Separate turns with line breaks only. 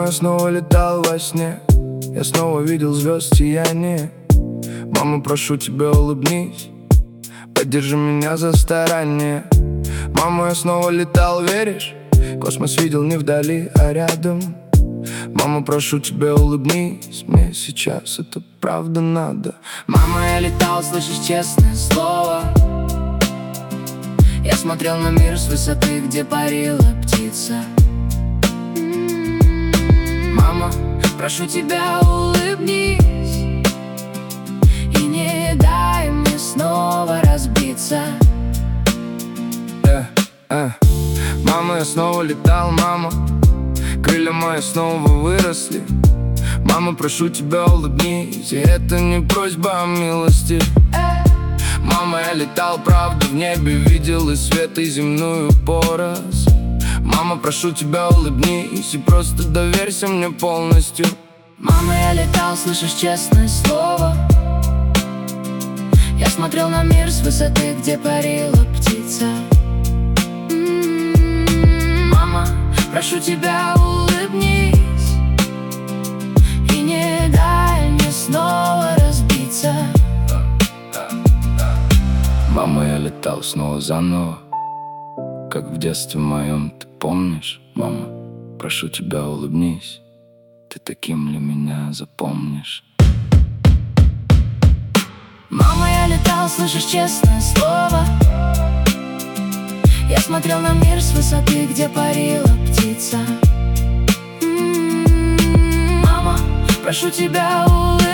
я снова летал во сне, я снова видел звезд сияние. Мама, прошу тебя, улыбнись, поддержи меня за старание. Мама, я снова летал, веришь? Космос видел не вдали, а рядом. Мама, прошу тебя, улыбнись, мне сейчас это правда надо.
Мама, я летал, слышишь честное слово. Я смотрел на мир с высоты, где парила птица. Мама, прошу тебя, улыбнись и не дай мне снова разбиться.
Мама, я снова летал, мама, крылья мои снова выросли. Мама, прошу тебя, улыбнись, и это не просьба о милости. Мама, я летал, правда, в небе, видел и свет, и земную поросль. Мама, прошу тебя, улыбнись и просто доверься мне полностью.
Мама, я летал, слышишь честное слово. Я смотрел на мир с высоты, где парила птица. Мама, прошу тебя, улыбнись и не дай мне снова разбиться.
Мама, я летал снова заново, как в детстве моем, ты помнишь? Мама, прошу тебя, улыбнись, ты таким для меня запомнишь.
Мама, я летал, слышишь честное слово. Я смотрел на мир с высоты, где парила птица. Мама, прошу тебя, улыбнись